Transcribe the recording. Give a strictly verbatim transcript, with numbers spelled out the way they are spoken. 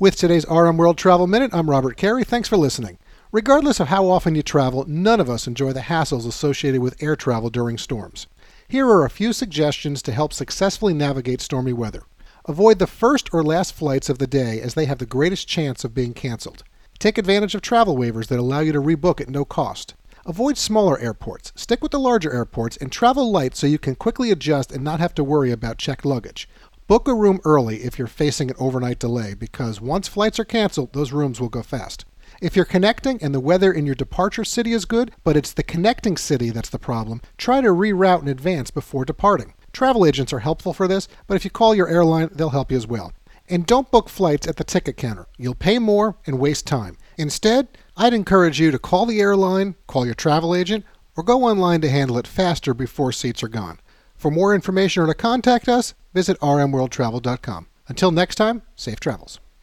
With today's R M World Travel Minute, I'm Robert Carey. Thanks for listening. Regardless of how often you travel, none of us enjoy the hassles associated with air travel during storms. Here are a few suggestions to help successfully navigate stormy weather. Avoid the first or last flights of the day as they have the greatest chance of being canceled. Take advantage of travel waivers that allow you to rebook at no cost. Avoid smaller airports. Stick with the larger airports and travel light so you can quickly adjust and not have to worry about checked luggage. Book a room early if you're facing an overnight delay because once flights are canceled, those rooms will go fast. If you're connecting and the weather in your departure city is good, but it's the connecting city that's the problem, try to reroute in advance before departing. Travel agents are helpful for this, but if you call your airline, they'll help you as well. And don't book flights at the ticket counter. You'll pay more and waste time. Instead, I'd encourage you to call the airline, call your travel agent, or go online to handle it faster before seats are gone. For more information or to contact us, visit r m world travel dot com. Until next time, safe travels.